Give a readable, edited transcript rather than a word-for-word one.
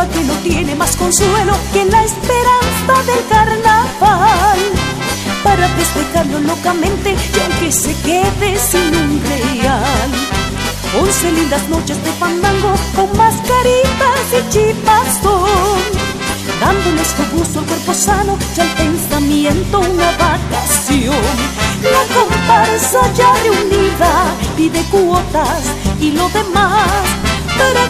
sepa que no tiene más consuelo que la esperanza del carnaval, para festejarlo locamente y aunque se quede sin un real. 11 lindas noches de fandango con mascaritas y chipazón, dándoles con gusto al cuerpo sano y al pensamiento una vacación. La comparsa ya reunida pide cuotas y lo demás para